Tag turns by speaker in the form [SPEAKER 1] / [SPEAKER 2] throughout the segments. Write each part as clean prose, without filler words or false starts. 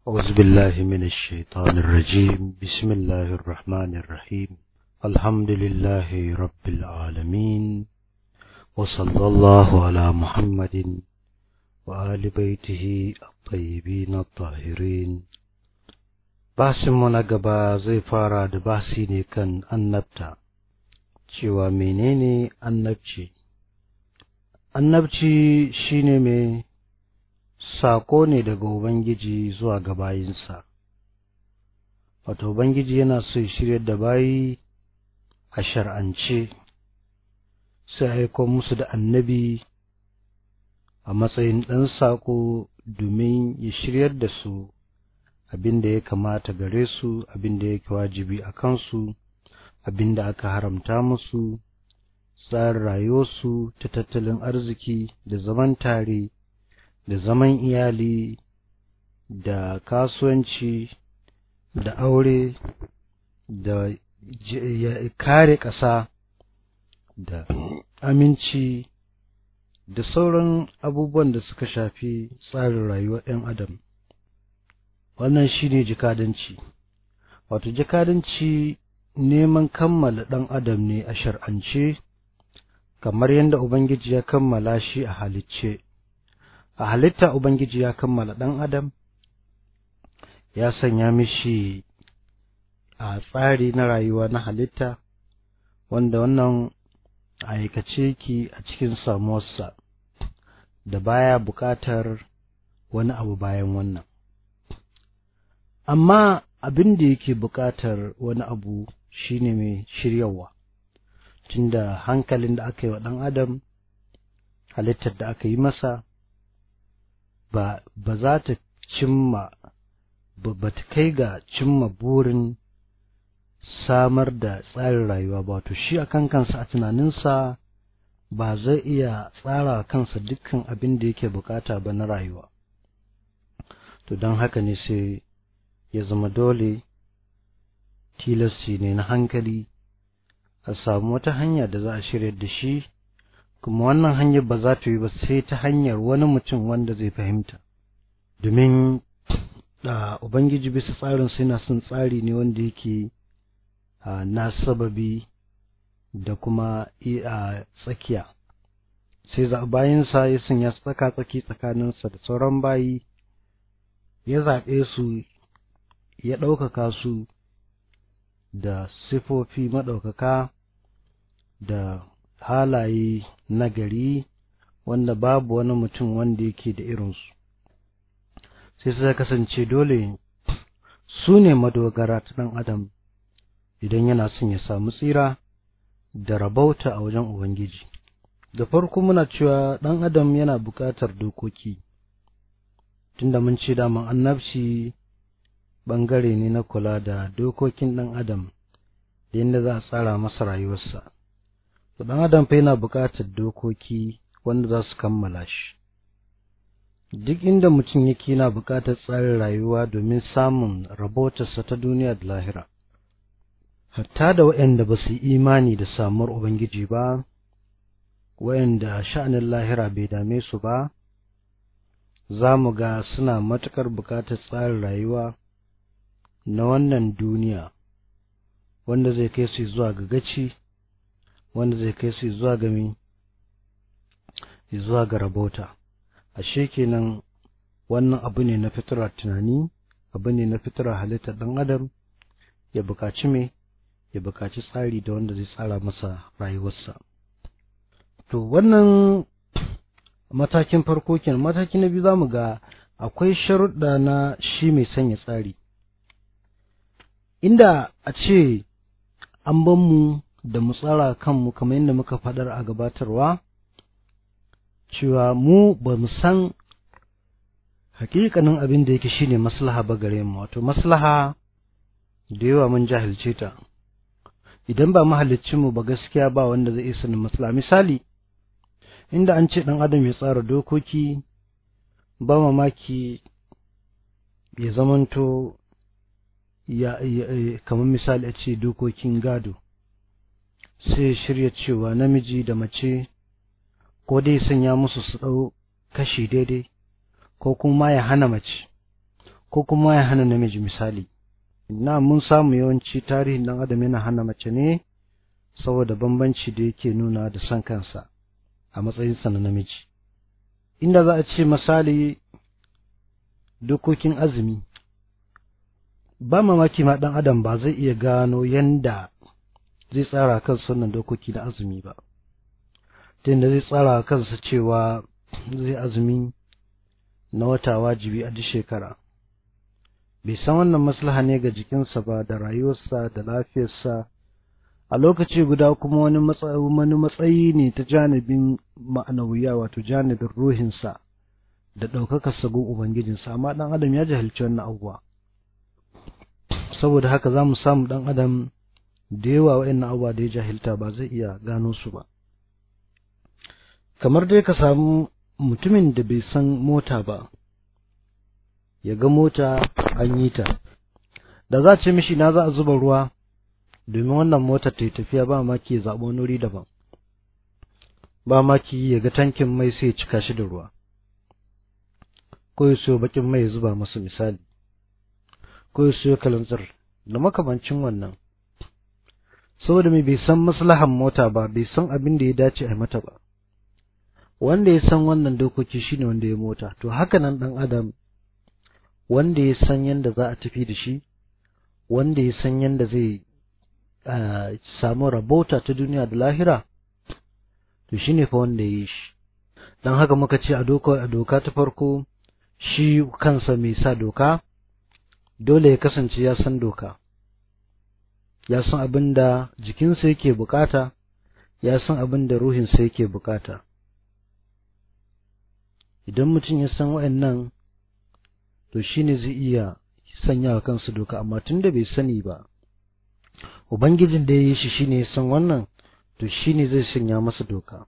[SPEAKER 1] أعوذ بالله من الشيطان الرجيم. بسم الله الرحمن الرحيم. الحمد لله رب العالمين، وصلى الله على محمد وآل بيته الطيبين الطاهرين. Basinmu na gaba zai fara da basi ne kan annabta, cewa menene annabci. Annabci shine mai sako ne daga Ubangiji zuwa ga bayinsa. Wato Ubangiji yana so ya shiryar da bayi a shar'ance, sai aiko musu da annabi a matsayin ɗan sako domin ya shiryar da su abin da ya kamata gare su, abin da yake wajibi a kansu, abin da aka haramta musu, tsarin rayuwarsu ta tattalin arziki da zaman tare da zaman iyali da kasuwanci da aure da kare ƙasa da aminci da sauran abubuwan da suka shafi tsarin rayuwar 'yan adam. Wannan shine jikadanci. Wato jikadanci neman kammala ɗan adam ne a shar'ance, kamar yadda Ubangiji ya kammala shi a halicce. A halitta Ubangiji ya kammala ɗan adam, ya sanya mishi a tsari na rayuwa na halitta, wanda wannan aikace ki a cikin samuwarsa da baya buƙatar wani abu bayan wannan. Amma abin da yake buƙatar wani abu shine mai shiryawa, tunda hankalin da aka yi wa ɗan adam, halittar da aka yi masa, ba za ta cimma, ba ta kai ga cimma burin samar da tsarin rayuwa ba. Wato shi a kan kansa, a tunaninsa, ba zai iya tsara kansa dukkan abin da yake bukata ba na rayuwa. To don haka ne sai ya zama dole, tilasti ne na hankali, a samu wata hanya da za a shirya da shi, kuma wannan hanyar ba za ta yi ba sai ta hanyar wani mutum wanda zai fahimta. Domin Ubangiji bisa tsarin sai na son tsari ne wanda yake na sababi da kuma tsakiya. Sai bayansa ya sanya tsaka-tsaki tsakaninsa da sauran bayi, ya zaɓe su, ya ɗaukaka su da sifofi maɗaukaka da halaye nagari wanda babu wani mutum wanda yake da irinsu. Sai suka kasance dole su ne madogara ta ɗan adam idan yana son ya samu tsira da rabauta a wajen Ubangiji. Da farko muna cewa ɗan adam yana buƙatar dokoki, tunda mun ce daman annabci ɓangare ne na kula da dokokin ɗan adam da yadda za a tsara masa rayuwarsa. Ɗan adam fa yana buƙatar dokoki wanda za su kammala shi. Duk inda mutum yake yana buƙatar tsarin rayuwa domin samun rabotarsa ta duniya da lahira. Hatta da waɗanda ba su yi imani da samuwar Ubangiji ba, waɗanda sha'anin lahira bai dame su ba, za mu ga suna matuƙar buƙatar tsarin rayuwa na wannan duniya, wanda zai kai su zuwa ga gaci, wanda zai kai su zuwa ga zuwa ga rabota. Ashe kenan wannan abu ne na fitrar tunani, abu ne na fitrar halittar ɗan adam, ya buƙaci ya buƙaci tsari da wanda zai tsara masa rayuwarsa. To wannan matakin farko kenan. Mataki na biyu za mu ga akwai sharuɗa na shi mai sanya tsari, inda a ce an ban mu da mu tsara kanmu kamar yadda muka faɗar a gabatarwa, cewa mu ba mu san hakikanin abin da yake shine maslaha ba gare mu. Wato maslaha da yawa mun jahilce ta. Idan ba mahalicin mu ba, gaskiya ba wanda zai iya sanin maslaha. Misali, inda an ce ɗan adam ya tsara dokoki, ba mamaki ya zamanto kamar misali a ce dokokin gado, sai shirya cewa namiji da mace ko dai sanya musu su ɗau kashi daidai, ko kuma ya hana mace, ko kuma ya hana namiji misali. Na mun samu yawanci tarihin ɗan adam yana hana mace ne saboda bambanci da yake nuna da son kansa a matsayinsa na namiji. Inda za a ce misali dokokin azumi, ba mamaki ma ɗan adam ba zai iya gano yanda zai tsara kansa wannan dokoki na azumi ba, ta yadda zai tsara kansa cewa zai azumi na wata wajibi a duk shekara. Bai san wannan maslaha ne ga jikinsa ba da rayuwarsa da lafiyarsa, a lokaci guda kuma wani matsayi ne ta janibin ma'anawiya, wato janibin ruhinsa da ɗaukaka sagun Ubangijinsa, amma ɗan adam ya jahilci wannan abubuwa. Saboda haka za mu samu ɗan adam da yawa waɗannan abubuwa da ya jahilta ba zai iya gano su ba. Kamar dai ka samu mutumin da bai san mota ba, ya ga mota an yi ta, da za a ce mishi na za a zuba ruwa domin wannan motar ta yi tafiya, ba maki ya zaɓi wani wuri daban, ba maki ya ga tankin mai sai ya cika shi da ruwa, ko ya siyo baƙin mai ya zuba masa misali, ko ya siyo kalanzir da makamancin wannan. Saboda mai bai san maslahan mota ba, bai san abin da ya dace a mata ba. Wanda ya san wannan dokoki shine wanda ya mota. To haka nan ɗan adam, wanda ya san yadda za a tafi da shi, wanda ya san yadda zai samu rabota ta duniya da lahira, to shine fa wanda ya yi shi. Don haka muka ce a doka ta farko, shi kansa mai sa doka dole ya kasance ya san doka, ya san abin da jikinsa yake bukata, ya san abin da ruhinsa yake bukata. Idan mutum ya san wa'annan, to shine zai iya sanya wa kansa doka, amma tun da bai sani ba, Ubangijin da ya yi shi shine ya san wannan, to shine zai sanya masa doka.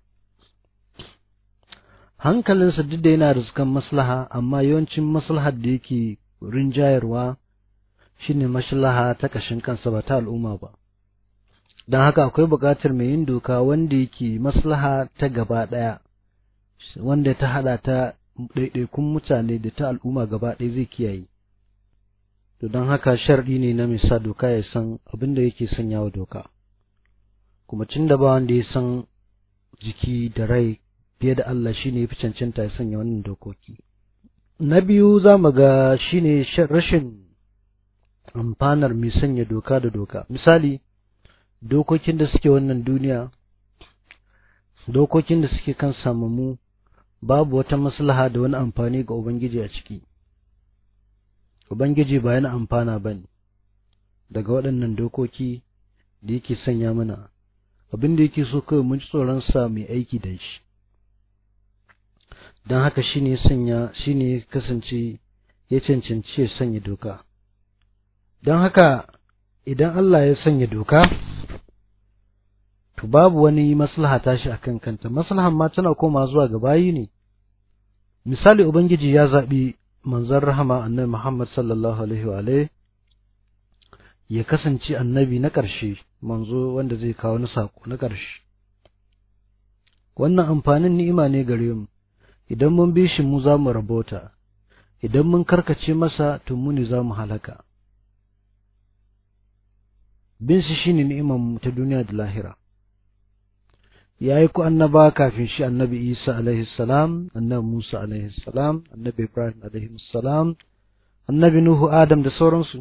[SPEAKER 1] Hankalinsa duk da yana riskan maslaha, amma yawancin maslahar da yake rinjayarwa shine maslaha ta kashin kansa ba ta al'umma ba. Don haka akwai buƙatar mai yin doka wanda yake maslaha ta gaba ɗaya, wanda ta haɗa ta ɗaiɗaikun mutane da ta al'umma gaba ɗaya zai kiyaye. To don haka sharɗi ne na mai sa doka ya san abin da yake sanya wa doka, kuma tun da ba wanda ya san jiki da rai fiye da Allah, shine ya fi cancanta ya sanya wannan dokoki. Na biyu za mu ga shine rashin amfanar mai sanya doka da doka. Misali, dokokin da suke wannan duniya, dokokin da suke kan samamu, babu wata maslaha da wani amfani ga Ubangiji a ciki. Ubangiji ba yana amfana ba ne daga waɗannan dokoki da yake sanya mana, abin da yake so kawai mun ji tsoronsa mai aiki da shi. Don haka shine ya kasance ya cancanci ya sanya doka. Don haka idan Allah ya sanya doka, to babu wani maslaha tashi akan kanta, maslahan ma tana koma zuwa ga bayi ne. Misali, Ubangiji ya zaɓi manzon rahama annabi Muhammad sallallahu alaihi wa alihi ya kasance annabi na ƙarshe, manzo wanda zai kawo na sako na ƙarshe. Wannan amfanin ni'ima ne gare mu. Idan mun bi shi mu za mu rabota, idan mun karkace masa to mu ne za mu halaka. Bin shi shine ni'imar mu ta duniya da lahira. Ya yi ku annaba kafin shi, annabi Isa alaihi salam, annabi Musa alaihi salam, annabi Ibrahim alaihi salam, annabi Nuhu, Adam da sauransu.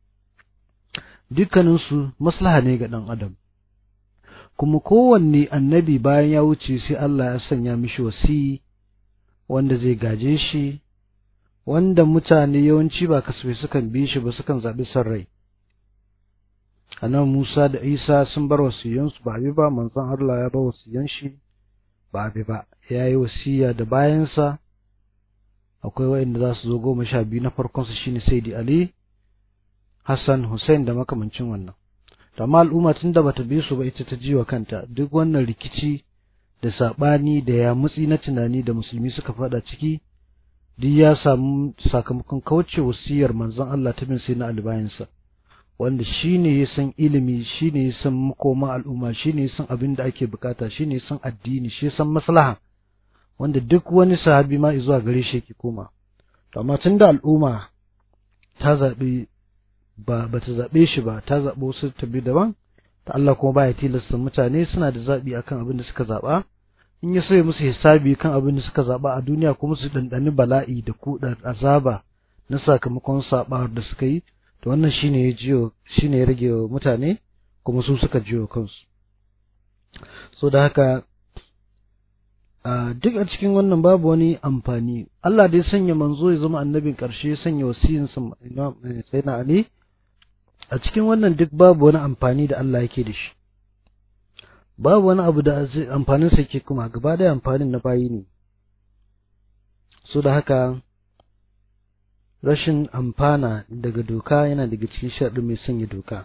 [SPEAKER 1] Dukkaninsu maslaha ne ga ɗan adam. Kuma kowanne annabi bayan ya wuce sai Allah ya sanya mishi wasi wanda zai gaje shi, wanda mutane yawanci ba kasafai sukan bi shi ba, sukan zaɓi son rai. Annabi Musa da Isa sun bar wasiyansu ba abi ba, manzon Allah ya bar wasiyan shi ba abi ba, ya yi wasiya da bayansa akwai waɗanda za su zo 12 na farkonsu shine Sayyidi Ali, Hassan, Hussein da makamancin wannan. Amma al'umma tun da bata bi su ba, ita ta jiwa kanta duk wannan rikici da saɓani da ya mutsi na tunani da musulmi suka faɗa ciki, duk ya samu sakamakon kauce wasiyar manzon Allah ta bin sai na albayansa, wanda shine ya san ilimi, shine ya san makoma al'umma, shine ya san abin da ake bukata, shine ya san addini, shi ya san maslaha, wanda duk wani sahabi ma zuwa gare shi yake koma. Amma tunda al'umma ta zaɓi ba ta zaɓe shi ba, ta zaɓi wasu ta bi daban, ta Allah kuma baya tilasta mutane, suna da zaɓi akan abin da suka zaɓa. In ya so ya musu hisabi kan abin da suka zaɓa a duniya, kuma su ɗanɗani bala'i da kuɗa azaba na sakamakon saɓawar da suka yi, to wannan shine ya rage wa mutane, kuma su suka jiyo kansu. So da haka duk a cikin wannan babu wani amfani. Allah dai sanya manzo ya zama annabin ƙarshe, sanya wasiyinsa Sayyidina Ali, a cikin wannan duk babu wani amfani da Allah yake da shi, babu wani abu da amfanin sa yake, kuma gaba da amfanin na bayi ne. So da haka rashin amfana daga doka yana daga cikin sharɗin mai sanya doka.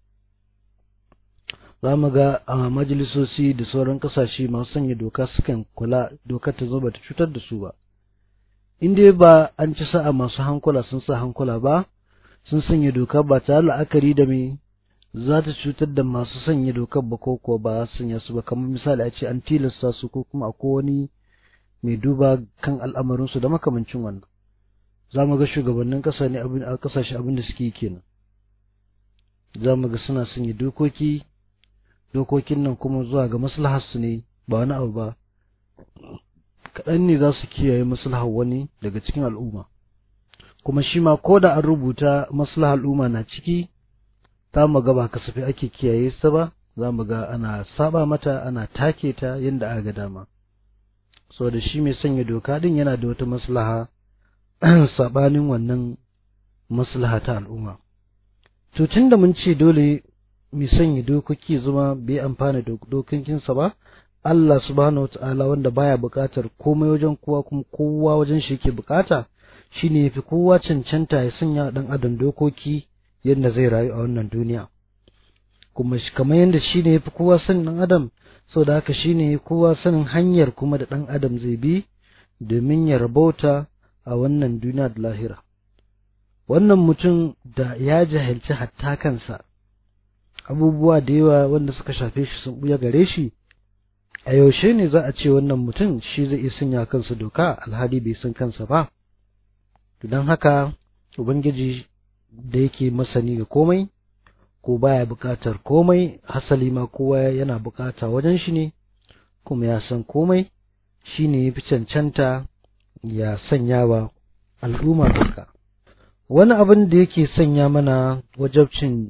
[SPEAKER 1] Za mu ga a majalisoci da sauran ƙasashe masu sanya doka sukan kula dokar ta zo ba ta cutar da su ba. In dai ba an ci sa'a masu hankula sun sa hankula ba, sun sanya doka ba tare la'akari da me za ta cutar da masu sanya dokar ba, ko kuwa ba sanya su ba. Kamar misali a ce an tilasta su, ko kuma akwai wani mai duba kan al'amarinsu da makamancin wannan. Za mu ga shugabannin ƙasa ne a ƙasashe abin da suke kenan. Za mu ga suna sanya dokokin nan kuma zuwa ga maslaharsu ne, ba wani abu ba. Kaɗan ne za su kiyaye maslahar wani daga cikin al'umma, kuma shi ma ko da an rubuta maslahar al'umma na ciki, za mu ga ba kasafai ake kiyaye sa ba, za mu ga ana saba mata, ana take ta yadda aka ga dama. Saboda shi mai sanya doka din yana da wata maslaha sabanin wannan maslaha ta al'umma. To tunda mun ce dole mai sanya dokoki zama bai amfana da dokokinsa ba, Allah subhanahu wata'ala wanda baya buƙatar komai wajen kowa, kuma kowa wajen shi yake buƙata, shine yafi kowa cancanta ya sanya dan adam dokoki yadda zai rayu a wannan duniya. Kuma kamar yadda shine yafi kowa sanin dan adam, saboda haka shine kowa sanin hanyar kuma da dan adam zai bi domin ya rabauta a wannan duniya da lahira. Wannan mutum da ya jahilci hatta kansa, abubuwa da yawa wanda suka shafe shi sun buya gare shi, a yaushe ne za a ce wannan mutum shi zai iya sanya kansa doka alhali bai san kansa ba? Don haka Ubangiji da yake masani ga komai, ko baya buƙatar komai, hasali ma kowa yana buƙata wajen shi ne, kuma ya san komai, shi ne ya fi cancanta ya sanya wa al'umma doka. Wani abin da yake sanya mana wajabcin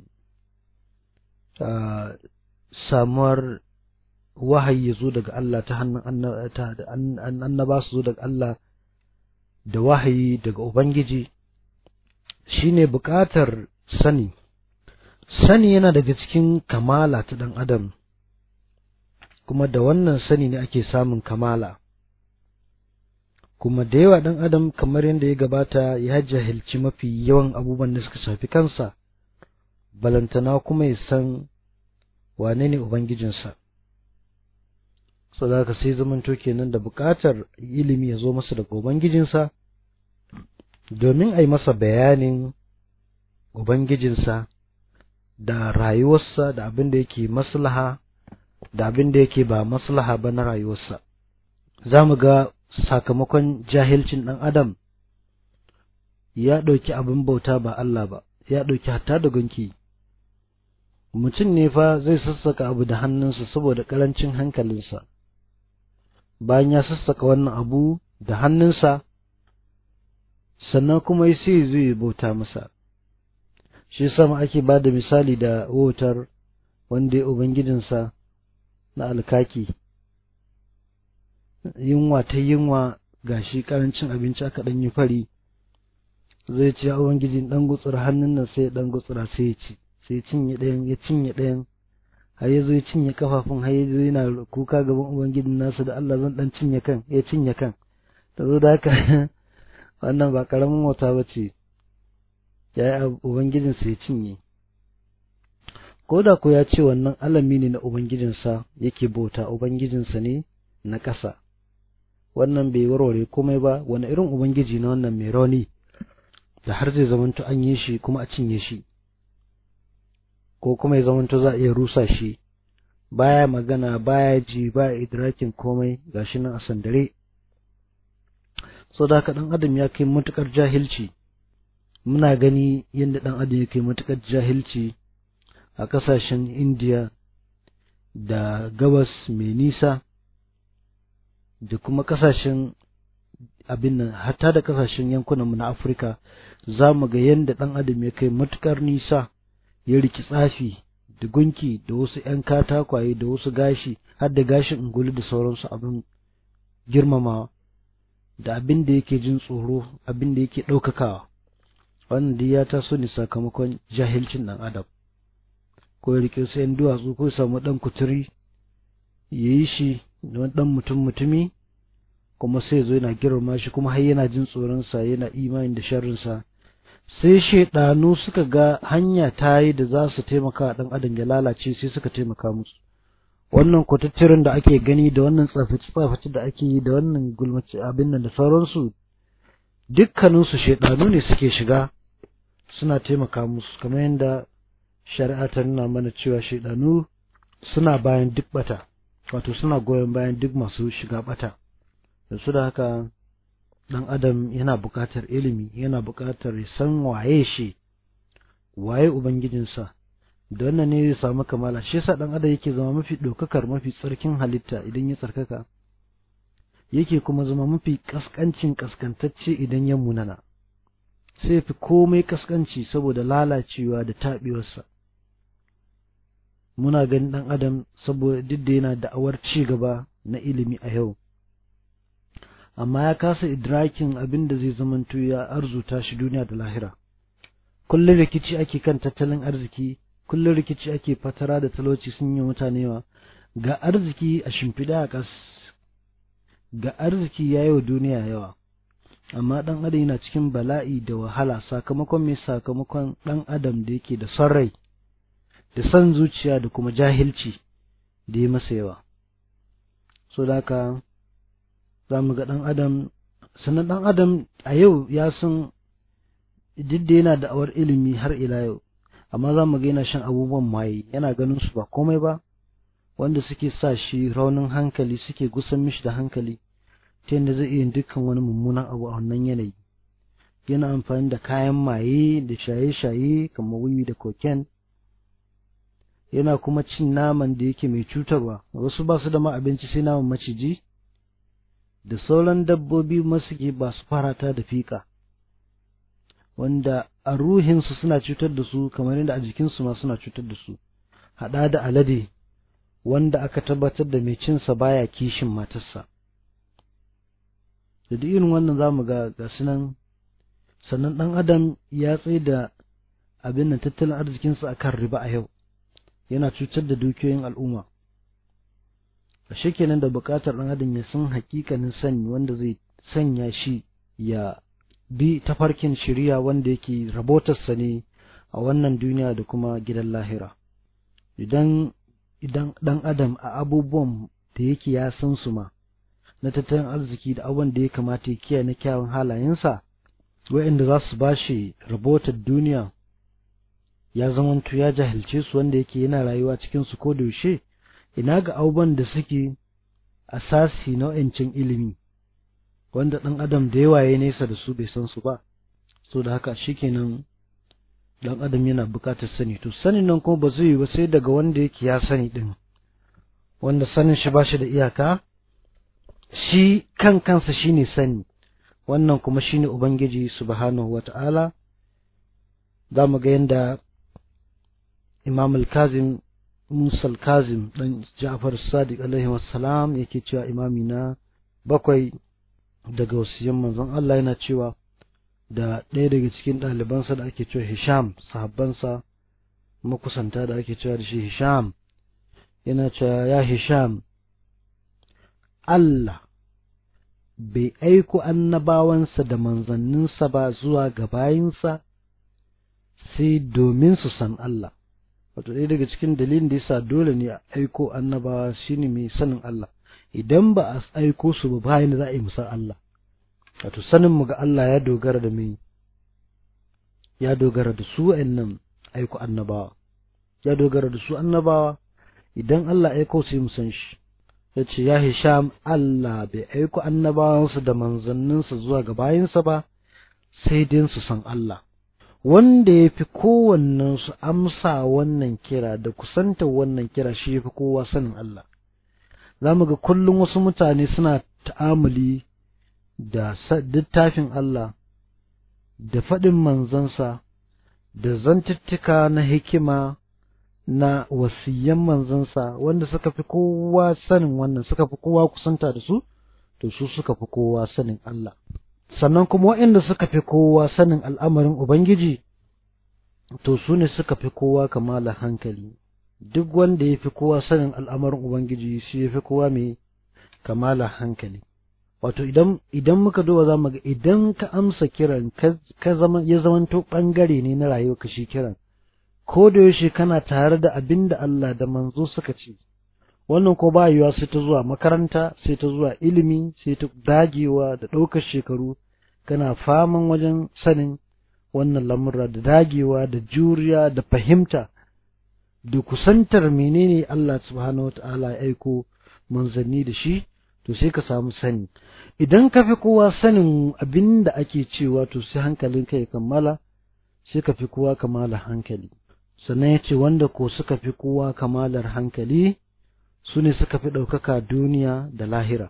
[SPEAKER 1] samuwar wahayi ya zo daga Allah ta hannun annaba su zo daga Allah da wahayi daga Ubangiji, shine buƙatar sani. Sani yana daga cikin kamala ta ɗan adam, kuma da wannan sani ne ake samun kamala. Kuma da yawa ɗan adam, kamar yadda ya gabata, ya jahilci mafi yawan abubuwan da suka shafi kansa, balantana kuma ya san wane ne Ubangijinsa. Saboda sai zamanto kenan da buƙatar ilimi ya zo masa daga Ubangijinsa, domin a yi masa bayanin Ubangijinsa da rayuwarsa, da abin da yake maslaha da abin da yake ba maslaha ba na rayuwarsa. Za mu ga sakamakon jahilcin ɗan adam, ya ɗauki abin bauta ba Allah ba, ya ɗauki hatta da gunki. Mutum ne fa zai sassaka abu da hannunsa saboda ƙarancin hankalinsa, bayan ya sassaka wannan abu da hannunsa, sannan kuma sai zai bauta masa. Shi sama ake ba da misali da wautar wanda ya Ubangijinsa na alkaki, yunwa ta yunwa, gashi ƙarancin abinci, aka ɗan yi fari, zai ce a Ubangijin ɗan gutsura hannun nan, sai ɗan gutsura sai ya ci, sai cinye ɗayan, har ya zo ya cinye kafafun, har ya zo yana kuka gaban Ubangijin nasa da Allah, zan ɗan cinye kan, ya cinye kan. Ta zo da haka wannan ba ƙaramin wata ba ce, ya yi Ubangijinsa ya cinye. Ko da ko ya ce wannan alami ne na Ubangijinsa yake bauta, Ubangijinsa ne na ƙasa, wannan bai warware komai ba. Wani irin Ubangiji na wannan mai rauni da har zai zamanto an yi shi kuma a cinye shi, ko kuma ya zamanto za a iya rusa shi, baya magana, baya ji, baya idrakin komai, gashi nan a sandare. So da haka ɗan adam ya kai matuƙar jahilci muna gani yadda ɗan adam yake matuƙar jahilci a ƙasashen Indiya da gabas mai nisa da kuma ƙasashen abin nan, hatta da ƙasashen yankunanmu na Afirka, za mu ga yadda ɗan adam ya kai matuƙar nisa, ya riki tsafi da gunki da wasu ‘yan katakwaye da wasu gashi, har da gashin ungulu da sauransu abin girmamawa, da abin da yake jin tsoro, abin da yake ɗaukakawa. Wannan dai ya taso ne sakamakon jahilcin ɗan adam. Ko ya rike su ‘yan duwatsu, ko ya samu ɗan kuturi ya yi shi da wani ɗan mutumi, kuma sai zo yana girma shi, kuma har yana jin tsoronsa, yana imani da sharrinsa. Sai shaidanu suka ga hanya ta yi da za su taimaka ɗan adam ya lalace, sai suka taimaka musu. Wannan kututturin da ake gani, da wannan tsafaci da ake yi, da wannan gulmaci abin nan da sauransu, dukkaninsu shaidanu ne suke shiga suna taimaka musu, kamar yadda shari'a ta nuna mana cewa shaidanu suna bayan duk bata, wato suna goyon bayan duk masu shiga bata. Da su da haka ɗan adam yana buƙatar ilimi, yana buƙatar ya san waye shi, waye ubangijinsa, da wannan ne zai samu kamala. Shi yasa ɗan adam yake zama mafi ɗaukakar, mafi tsarkin halitta idan ya tsarkaka, yake kuma zama mafi kaskantacce idan ya munana, sai fi komai kaskanci saboda lalacewa da taɓewarsa. Muna ganin ɗan adam saboda duk da yana da'awar ci gaba na ilimi a yau, amma ya kasa idrakin abin da zai zamanto ya arzuta shi duniya da lahira. Kullum rikici ake kan tattalin arziki, kullum rikici ake fatara da talauci sun yi mutane yawa, ga arziki a shimfiɗa a ƙas, ga arziki ya yi wa duniya yawa, amma ɗan adam yana cikin bala'i da wahala. Sakamakon mai? Sakamakon ɗan adam da yake da son rai, da son zuciya, da kuma jahilci da ya masa yawa. So da haka za mu ga ɗan adam, sannan ɗan adam a yau ya san duk da yana da awar ilimi har ila yau, amma za mu ga yana shan abubuwan maye, yana ganin su ba komai ba, wanda suke sa shi raunin hankali, suke gusan mishi da hankali, ta yadda zai iya dukkan wani mummunan abu a wannan yanayi. Yana amfani da kayan maye da shaye-shaye kamar wiwi da cocaine, yana kuma cin naman da yake mai cutarwa. Wasu ba su da ma abinci sai naman maciji, da sauran dabbobi masu ke ba su farata da fiƙa, wanda a ruhinsu suna cutar da su kamar yadda a jikinsu ma suna cutar da su. Haɗa da alade, wanda aka tabbatar da mai cinsa baya kishin matarsa. Da duk irin wannan za mu ga nan. Sannan ɗan adam ya tsaye da abin nan tattalin arzikinsa akan riba a yau, yana cutar da dukiyoyin al'umma. Ashe kenan da buƙatar ɗan adam ya san hakikanin sani wanda zai sanya shi ya bi tafarkin shari'a wanda yake rabotarsa ne a wannan duniya da kuma gidan lahira. Idan ɗan adam a abubuwan da yake ya san su ma na tattalin arziki da abubuwan da ya kamata ya kiyaye na kyawun halayensa, wa'inda za su ba shi rabotar duniya, ya zamanto ya jahilce su, wanda yake yana rayuwa cikin su ko da yaushe, ina ga abubuwan da suke asasi na wa'ancin ilimi, wanda ɗan adam da yawa ya nesa da su bai san su ba. So da haka shikenan ɗan adam yana buƙatar sani, to sanin nan kuma ba zai yi ba sai daga wanda yake ya sani ɗin, wanda sanin shi ba shi da iyaka, shi kansa shine sani, wannan kuma shine Ubangiji subhanahu wata'ala. Za mu ga yadda Imam al-Kazim, Musa al-Kazim dan Ja'far as-Sadiq alaihi wassalam yake cewa, imami na 7 daga wasiyan manzon Allah, yana cewa da ɗaya daga cikin ɗalibansa da ake cewa Hisham, sahabbansa makusanta da ake cewa da shi Hisham, yana cewa, ya Hisham, Allah bai aiko annabawansa da manzanninsa ba zuwa ga bayinsa sai domin su san Allah. Wato ɗaya daga cikin dalilin da yasa dole ne a aiko annabawa shine mai sanin Allah. Idan ba a aiko su ba, bayan da za a yi musan Allah. Wato sanin mu ga Allah ya dogara da mai, ya dogara da su wa'annan aiko annabawa, ya dogara da su annabawa. Idan Allah aiko sai mu san shi. Ya ce, ya Hisham, Allah bai aiko annabawansa da manzanninsa zuwa ga bayinsa ba sai dai su san Allah. wanda ya fi kowannen su amsa wannan kira da kusanta wannan kira shi ya fi kowa sanin Allah. Za mu ga kullum wasu mutane suna ta'amuli da littafin Allah, da faɗin manzansa, da zantuttuka na hikima na wasiyan manzansa, wanda suka fi kowa sanin wannan, suka fi kowa kusanta da su, to su suka fi kowa sanin Allah. Sannan kuma waɗanda suka fi kowa sanin al'amarin Ubangiji, to su ne suka fi kowa kamala hankali. Duk wanda ya fi kowa sanin al'amarin Ubangiji shi ya fi kowa mai kamala hankali. Wato idan muka duba za mu ga idan ka amsa kiran ya zamanto ɓangare ne na rayuwarka shi kiran, ko da yaushe kana tare da abin da Allah da manzo suka ce. Wannan ko ba yiwuwa sai ta zuwa makaranta, sai ta zuwa ilimi, sai ta dagewa da ɗaukar shekaru, kana faman wajen sanin wannan lamurra da dagewa da juriya da fahimta da kusantar menene Allah subhanahu wata'ala ya aiko manzanni da shi, to sai ka samu sani. Idan ka fi kowa sanin abin da ake cewa, to sai hankalinka ya kammala, sai ka fi kowa kamala hankali. Sannan ya ce wanda ko suka fi kowa kamalar hankali su ne suka fi ɗaukaka duniya da lahira.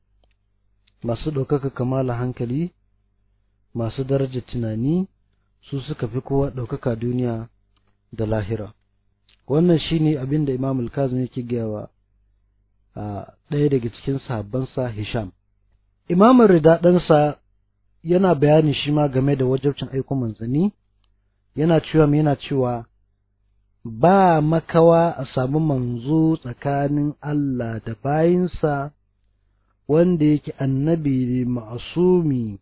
[SPEAKER 1] Masu ɗaukaka kamala hankali, masu daraja tunani, su suka fi kowa ɗaukaka duniya da lahira. Wannan shi ne abin da Imam al-Kazim yake gawa a ɗaya daga cikin sahabbansa Hisham. Imam Rida ɗansa yana bayani shi ma game da wajibcin aiko manzanni, yana cewa ba makawa a samu manzo tsakanin Allah da bayinsa wanda yake annabi ne ma'asumi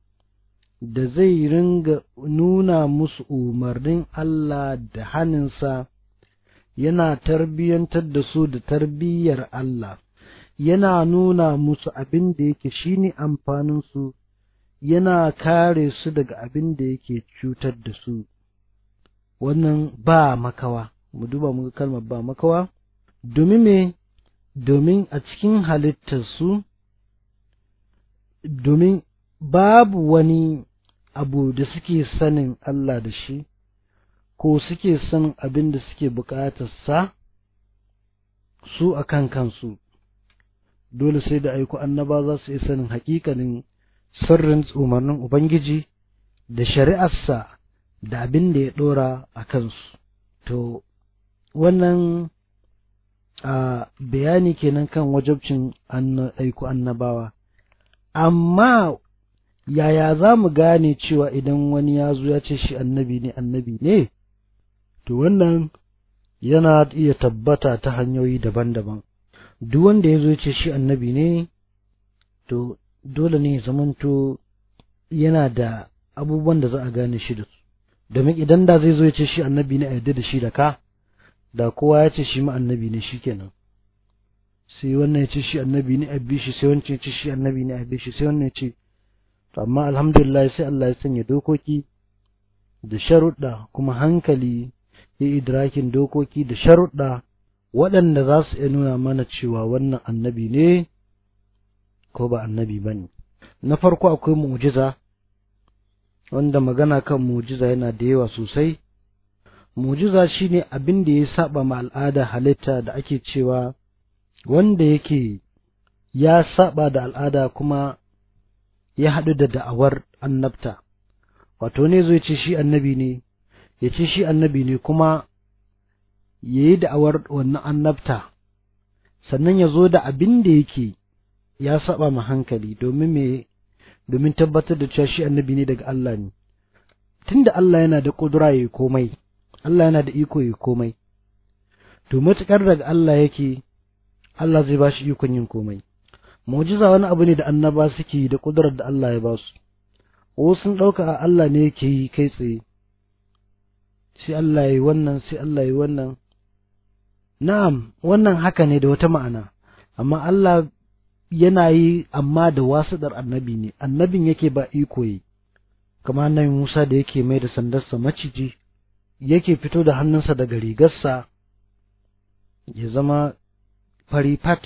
[SPEAKER 1] da zai ringa nuna musu umarnin Allah da haninsa, yana tarbiyyantar da su da tarbiyyar Allah, yana nuna musu abin da yake shine amfaninsu, yana kare su daga abin da yake cutar da su. Wannan ba makawa, mu duba muka kalmar ba makawa, domin a cikin halittarsu, domin babu wani abu da suke sanin Allah da shi, ko suke sanin abin da suke bukatarsa su a kan kansu, dole sai da aiko annaba za su yi sanin hakikanin sirrin umarnin Ubangiji da shari'arsa da abin da ya ɗora a kansu. To, wannan bayani kenan kan wajabcin aiko annabawa. Amma yaya za mu gane cewa idan wani ya zo ya ce shi annabi ne? To, wannan yana iya tabbata ta hanyoyi daban-daban. Duk wanda ya zo ya ce shi annabi ne, to, dole ne zamanto yana da abubuwan da za a gane shi da su. Domin idan da zai zo ya ce shi annabi ne a yadda da shi da ka, da kowa ya ce shi ma annabi ne shi kenan. Sai wannan ya ce shi annabi ne a bi shi, sai wancan ya ce shi annabi ne a bi shi, sai wannan ya ce, to amma alhamdulillah sai Allah ya sanya dokoki da sharuɗa, kuma hankali ya idrakin dokoki da sharuɗa waɗanda za su iya nuna mana cewa wannan annabi ne ko ba annabi ba ne. Na farko akwai mu'jiza, wanda magana kan mu'jiza yana da yawa sosai. Mu'jiza shine abin da ya saba ma al'ada halitta da ake cewa wanda yake ya saba da al'ada kuma ya haɗu da da'awar annabta. Wato ne zo ya ce shi annabi ne, ya ce shi annabi ne kuma ya yi da'awar wannan annabta, sannan ya zo da abin da yake ya saba ma hankali domin tabbatar da cewa shi annabi ne daga Allah ne. Tunda Allah yana da ƙudura ya yi komai, Allah yana da iko ya yi komai, to matuƙar daga Allah yake, Allah zai ba shi ikon yin komai. Mu'jiza wani abu ne da annaba suke da ƙudurar da Allah ya ba su. Wasu sun ɗauka a Allah ne yake yi kai tsaye, sai Allah ya yi wannan, sai Allah ya yi wannan. Na'am, wannan haka ne da wata ma'ana, amma Allah yana yi amma da wasuɗar annabi ne, annabin yake ba iko yi, kamar annabi Musa da yake mai da sandarsa maciji, yake fito da hannunsa daga rigarsa ya zama fari fat,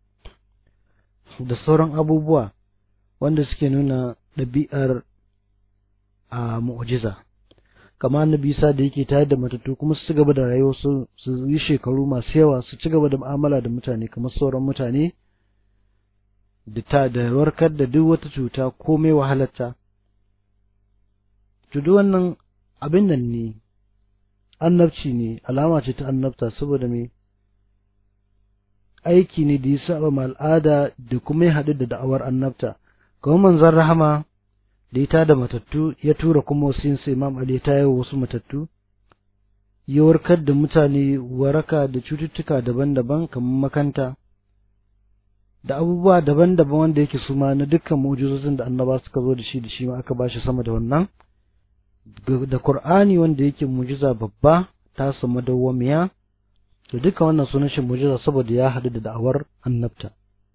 [SPEAKER 1] da sauran abubuwa wanda suke nuna ɗabi'ar a mu'jiza. kamar annabi Isa da yake tayar da matattu kuma su ci gaba da rayuwa su yi shekaru masu yawa su ci gaba da mu'amala da mutane kamar sauran mutane da warkar da duk wata cuta komai wahalarta. To duk wannan abin nan ne, annabci ne, alama ce ta annabta, saboda me aiki ne da ya saba ma al'ada da kuma ya haɗu da da'awar annabta. Kamar manzon rahama da ya tada matattu ya tura kuma wasu sai Imam Ali ya tayar wasu matattu, ya warkar da mutane waraka da cututtuka daban-daban kamar makanta da abubuwa daban-daban wanda yake su ma na dukkan mu'jizozin da annaba suka zo da shi ma aka bashi sama da wannan, da Qur'ani wanda yake mu'jiza babba ta samu dawwamiya. To duka wannan sunan shi mu'jiza saboda ya haɗu da da'awar annabta.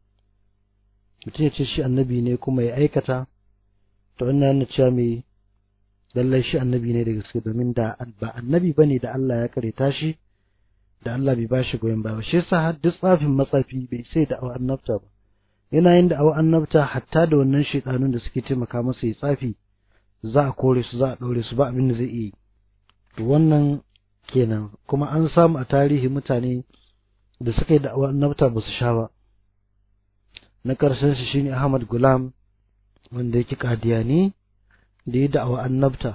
[SPEAKER 1] Mutum ya ce shi annabi ne kuma ya aikata, to wannan yana cewa mai lallai shi annabi ne da gaske, domin da ba annabi bane da Allah ya kareta shi, da Allah bai bashi goyon baya. Shi yasa har duk tsafin matsafi bai sai da awa annabta ba. Yana yin da awa annabta hatta da wannan shaytanun da suke taimaka masa ya tsafi, za a kore su, za a ɗaure su, ba abin da zai iya. To wannan kenan, kuma an samu a tarihi mutane da suka yi da awa annabta ba su sha ba. Na ƙarshen shi shine Ahmad Gulam, wanda yake Qadiyani, da ya da'awa annabta.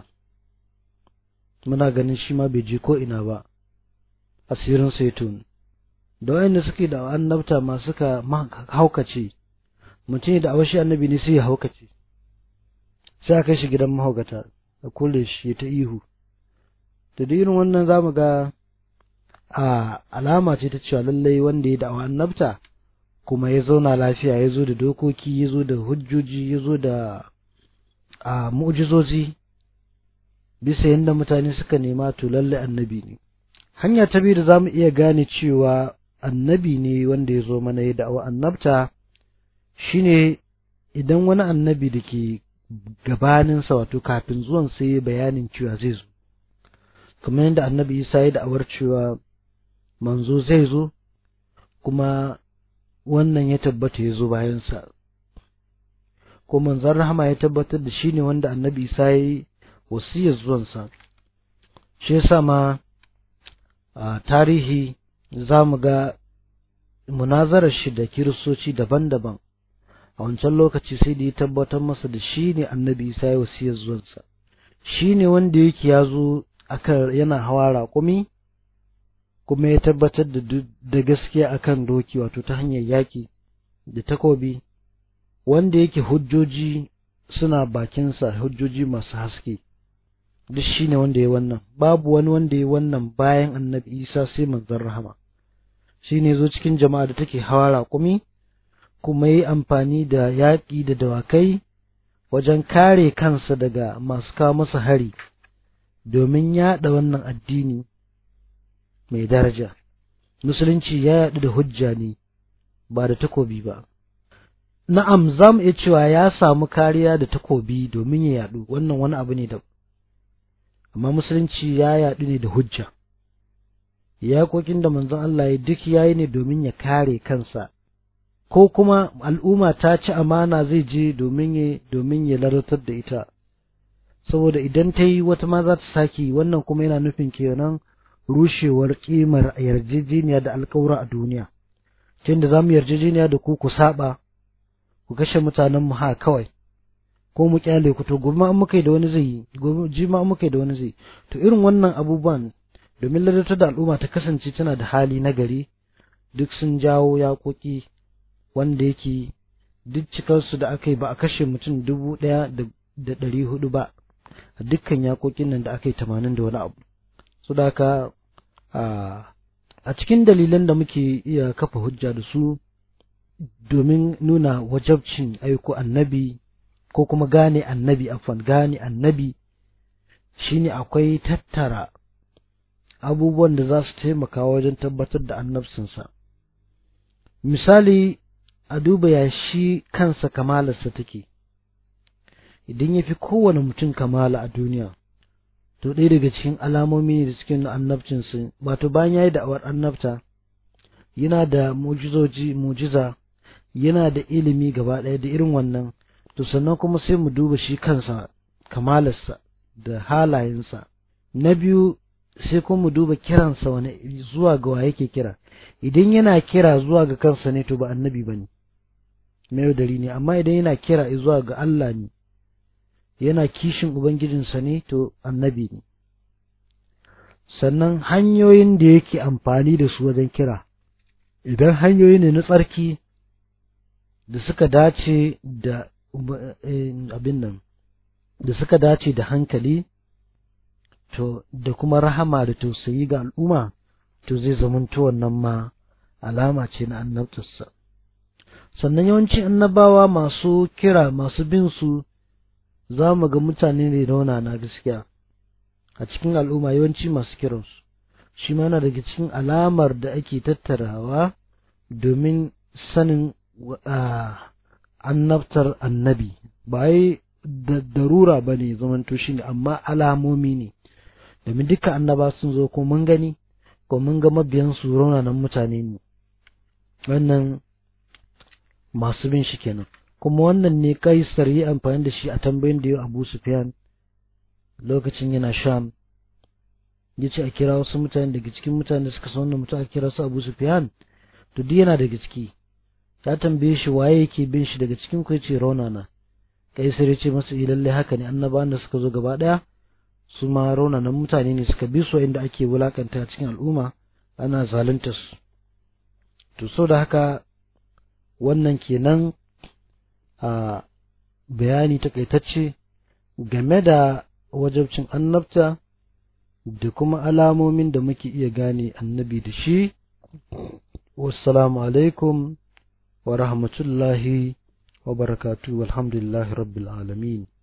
[SPEAKER 1] Muna ganin shi ma bai je ko ina ba, asirin saitun. Da wayanda suke da'awa annabta ma suka haukace, mutum ya da'awa shi annabi ne sai ya haukace, sai a kai shi gidan mahaukata a kulle shi ta ihu. Da irin wannan zamu ga alama ce ta cewa lallai wanda ya da'awa annabta kuma ya zauna lafiya, ya zo da dokoki, ya zo da hujjoji, ya zo da mu'jizozi bisa yadda mutane suka nema, to lallai annabi ne. Hanya ta biyu da za mu iya gane cewa annabi ne wanda ya zo mana ya da'awa annabta shine idan wani annabi da ke gabaninsa, wato kafin zuwan sai ya bayanin cewa zai zo, kamar yadda annabi Isa ya da'awar cewa manzo zai zo, kuma wannan ya tabbata ya zo bayansa, ko manzon rahama ya tabbatar da shi ne wanda annabi Isa ya yi wasiyar zuwansa. Shi yasa ma a tarihi za mu ga munazarar shi da kiristoci daban-daban a wancan lokaci, sai da ya tabbatar masa da shi ne annabi Isa ya wasiyar zuwansa, shi ne wanda yake ya zo yana hawa raƙumi, kuma ya tabbatar da gaskiya akan doki, wato ta hanyar yaƙi da takobi, wanda yake hujjoji suna bakinsa, hujjoji masu haske. Duk shi ne wanda ya wannan, babu wani wanda ya wannan bayan annabi Isa sai manzon rahama. Shi ne zo cikin jama'a da take hawa raƙumi, kuma yi amfani da yaƙi da dawakai wajen kare kansa daga masu kawo masa hari, domin yaɗa wannan addini mai daraja. Musulunci ya yaɗu da hujja ne, ba da takobi ba. Na'am, za mu iya cewa ya samu kariya da takobi domin ya yaɗu, wannan wani abu ne da, amma musulunci ya yaɗu ne da hujja. Yaƙoƙin da manzon Allah ya duk yayi ne domin ya kare kansa, ko kuma al'umma ta ci amana zai je domin ya laratar da ita, saboda idan ta yi wata ma za ta sake, wannan kuma yana nufin kenan rushewar ƙimar yarjejeniya da alƙawura a duniya, ta yadda za mu yarjejeniya da ku saba, ku kashe mutanen mu ha kawai, ko mu kyale ku, to gobe ma an muka yi da wani zai yi, gobe ji ma an muka yi da wani zai. To irin wannan abubuwan, domin ladatar da al'umma ta kasance tana da hali na gari, duk sun jawo yaƙoƙi wanda yake duk cikarsu da aka yi ba a kashe mutum 1,400 ba a dukkan yaƙoƙin nan da aka yi 80 da wani abu. So da haka a cikin dalilan da muke iya kafa hujja da su domin nuna wajabcin aiko annabi, ko kuma gane annabi shine akwai tattara abubuwan da za su taimaka wajen tabbatar da annabcinsa. Misali, a duba ya shi kansa kamalarsa take. Idan ya fi kowane mutum kamala a duniya, to ɗaya daga cikin alamomi da cikin annabcinsa, wato bayan ya yi da'awar annabta, yana da mujiza, yana da ilimi gaba ɗaya da irin wannan, to sannan kuma sai mu duba shi kansa kamalarsa da halayensa, na biyu sai kuma mu duba kiransa wani zuwa ga wa yake kira. Idan yana kira zuwa ga kansa ne to ba annabi bane, mai yaudari ne. Amma idan yana kira zuwa ga Allah ne, yana kishin ubangijinsa ne, to annabi ne. Sannan hanyoyin da yake amfani da su wajen kira, idan hanyoyi ne na tsarki da suka dace da abin nan, da suka dace da hankali, to da kuma rahama da tausayi ga al'umma, to zai zamanto wannan ma alama ce na annabtarsa. Sannan yawancin annabawa masu kira, masu bin su, za mu ga mutane ne raunana gaskiya a cikin al'umma, yawanci masu kiransu. Shi ma yana daga cikin alamar da ake tattarawa domin sanin annabtar annabi. Ba yi da darura ba ne zamanto shi ne, amma alamomi ne. Domin duka annaba sun zo ko mun gani, ko mun ga mabiyansu raunanan mutane ne. Wannan masu bin shi kenan. Kuma wannan ne Kaisar yi amfani da shi a tambayin da yau Abu Sufyan lokacin yana Sham. Ya ce a kira wasu mutane daga cikin mutane da suka san wannan mutum, a kira su Abu Sufyan, to duk yana daga ciki. Ya tambaye shi waye yake bin shi daga cikin ku, yace raunana. Kaisar ya ce masa lallai haka ne, annabawan da suka zo gaba daya su ma raunanan mutane ne, suka bi su inda ake wulakanta cikin al'umma, ana zalunta su. To so da haka wannan kenan a bayani takaitacce game da wajabcin annabta da kuma alamomin da muke iya gane annabi da shi. Wassalamu alaikum wa rahmatullahi wa barakatuhu, walhamdulillahi rabbil alamin.